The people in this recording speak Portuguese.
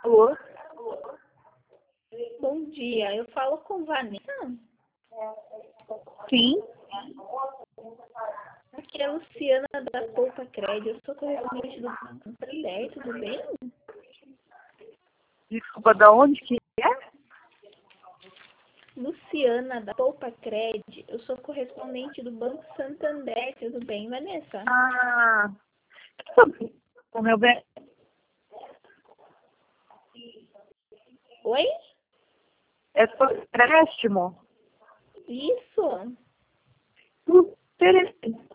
Alô? Bom dia, eu falo com Vanessa. Sim. Aqui é a Luciana da Poupa Crédito. Eu sou correspondente do Banco Santander, tudo bem? Desculpa, da onde que é? Luciana da Poupa Crédito. Eu sou correspondente do Banco Santander, tudo bem, Vanessa? Ah, sobre o meu bem. Oi? É sobre empréstimo? Isso? Interessante.